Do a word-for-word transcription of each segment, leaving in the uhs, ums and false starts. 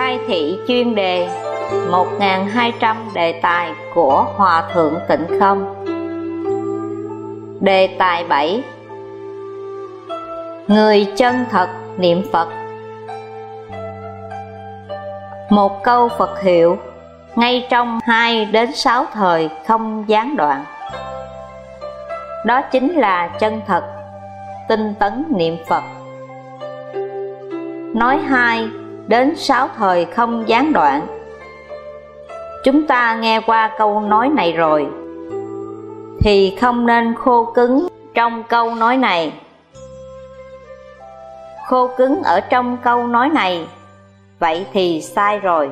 khai thị chuyên đề một nghìn hai trăm đề tài của Hòa Thượng Tịnh Không. Đề tài bảy: Người chân thật niệm Phật. Một câu Phật hiệu ngay trong hai đến sáu thời không gián đoạn. Đó chính là chân thật, tinh tấn niệm Phật. Nói hai đến sáu thời không gián đoạn. Chúng ta nghe qua câu nói này rồi, thì không nên khô cứng trong câu nói này. Khô cứng ở trong câu nói này, vậy thì sai rồi.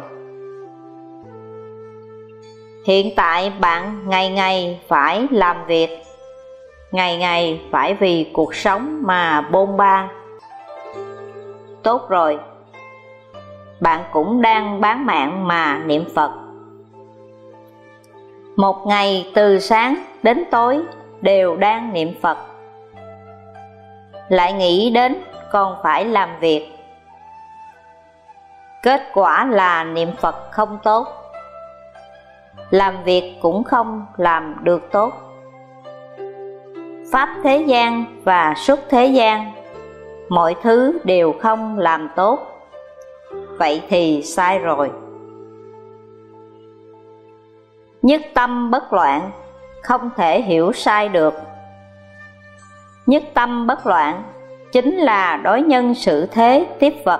Hiện tại bạn ngày ngày phải làm việc, ngày ngày phải vì cuộc sống mà bôn ba. Tốt rồi, bạn cũng đang bán mạng mà niệm Phật. Một ngày từ sáng đến tối đều đang niệm Phật, lại nghĩ đến còn phải làm việc. Kết quả là niệm Phật không tốt, làm việc cũng không làm được tốt. Pháp thế gian và xuất thế gian, mọi thứ đều không làm tốt, vậy thì sai rồi. Nhất tâm bất loạn, không thể hiểu sai được. Nhất tâm bất loạn chính là đối nhân xử thế tiếp vật.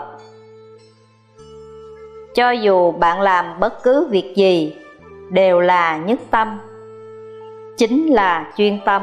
Cho dù bạn làm bất cứ việc gì đều là nhất tâm, chính là chuyên tâm.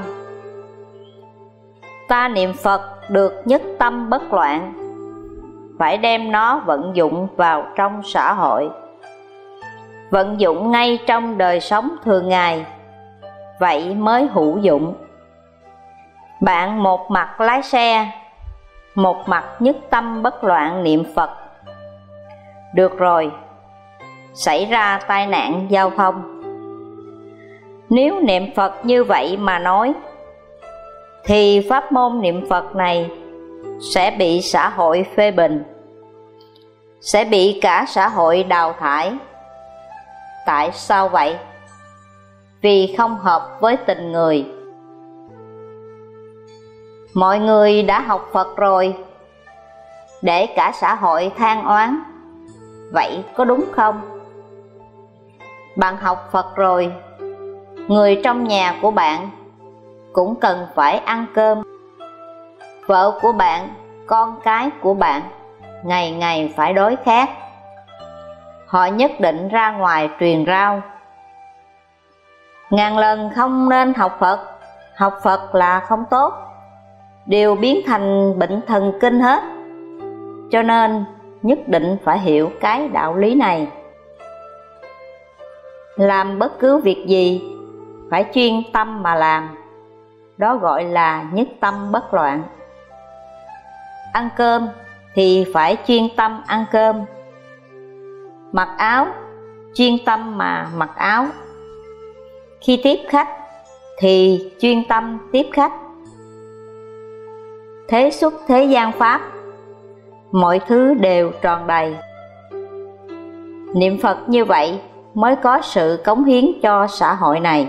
Ta niệm Phật được nhất tâm bất loạn, phải đem nó vận dụng vào trong xã hội, vận dụng ngay trong đời sống thường ngày, vậy mới hữu dụng. Bạn một mặt lái xe, một mặt nhất tâm bất loạn niệm Phật. Được rồi, xảy ra tai nạn giao thông. Nếu niệm Phật như vậy mà nói, thì pháp môn niệm Phật này sẽ bị xã hội phê bình, sẽ bị cả xã hội đào thải. Tại sao vậy? Vì không hợp với tình người. Mọi người đã học Phật rồi, để cả xã hội than oán, vậy có đúng không? Bạn học Phật rồi, người trong nhà của bạn cũng cần phải ăn cơm. Vợ của bạn, con cái của bạn ngày ngày phải đói khát. Họ nhất định ra ngoài truyền rao. Ngàn lần không nên học Phật. Học Phật là không tốt, đều biến thành bệnh thần kinh hết. Cho nên nhất định phải hiểu cái đạo lý này. Làm bất cứ việc gì phải chuyên tâm mà làm, đó gọi là nhất tâm bất loạn. Ăn cơm thì phải chuyên tâm ăn cơm. Mặc áo, chuyên tâm mà mặc áo. Khi tiếp khách thì chuyên tâm tiếp khách. Thế xuất thế gian pháp, mọi thứ đều tròn đầy. Niệm Phật như vậy mới có sự cống hiến cho xã hội này.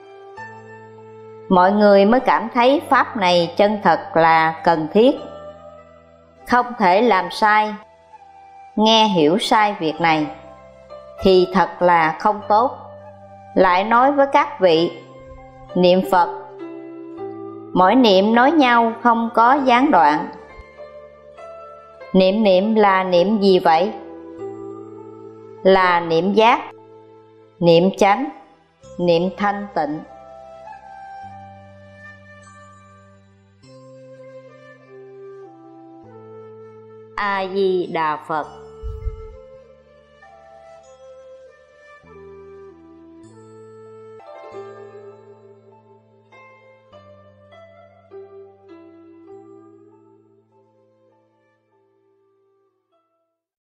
Mọi người mới cảm thấy pháp này chân thật là cần thiết, không thể làm sai. Nghe hiểu sai việc này thì thật là không tốt. Lại nói với các vị, niệm Phật, mỗi niệm nói nhau không có gián đoạn. Niệm niệm là niệm gì vậy? Là niệm giác, niệm chánh, niệm thanh tịnh. A Di Đà Phật.